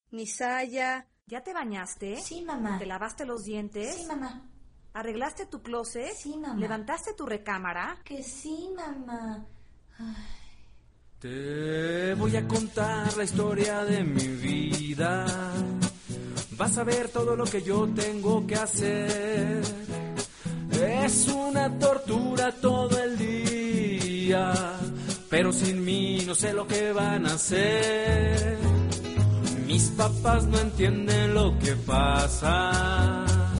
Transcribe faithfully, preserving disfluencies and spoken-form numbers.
Misaya. ¿Ya te bañaste? Sí, mamá. ¿Te lavaste los dientes? Sí, mamá. ¿Arreglaste tu closet? Sí, mamá. ¿Levantaste tu recámara? Que sí, mamá. Ay. Te voy a contar la historia de mi vida. Vas a ver todo lo que yo tengo que hacer. Es una tortura todo el día, pero sin mí no sé lo que van a hacer. Mis papás no entienden lo que pasa.